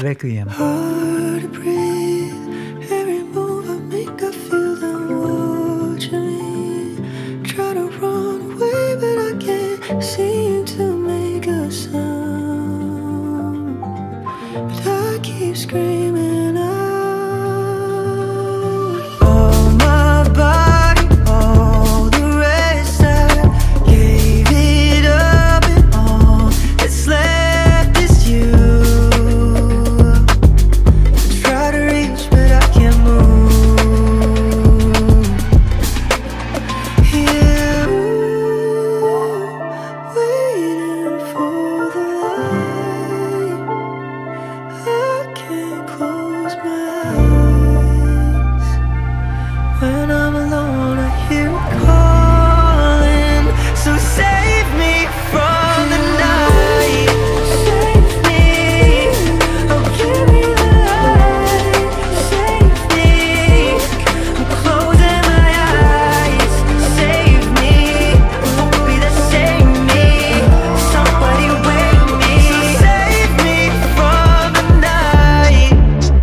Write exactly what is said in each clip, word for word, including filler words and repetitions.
Requiem. Hard to breathe. Every move I make, I feel them watching me. Try to run away, but I can't seem to make a sound. But I keep screaming out. All my body, all the rest, I gave it up, and all that's left is you. Try to reach, but I can't move. Yeah, waiting for the light. I can't close my eyes. When I'm alone, I hear it calling. So save me from the night. Save me. Oh, give me the light. Save me. I'm closing my eyes. Save me. Won't be the same me. Somebody wake me. So save me from the night.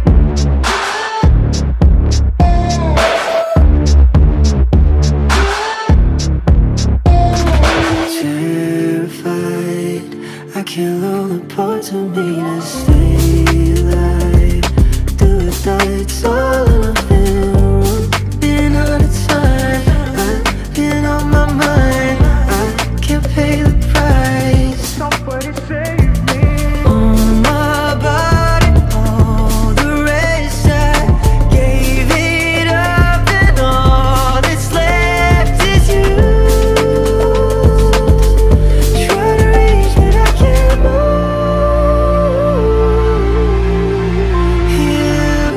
Terrified, I can't look the parts of me to stay alive. Do it die, it's all in a hand. Been out of time, I've been on my mind. I can't pay the price. Somebody save me. On my body, all the rest, I gave it up, and all that's left is you. Try to reach, but I can't move. Yeah,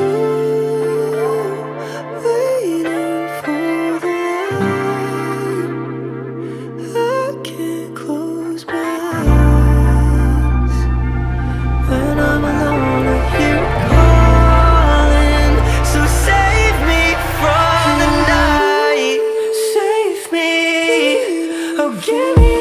waiting for the light. I can't close my eyes. When I'm alone, I hear it calling. So save me from the night. Save me. Oh, give me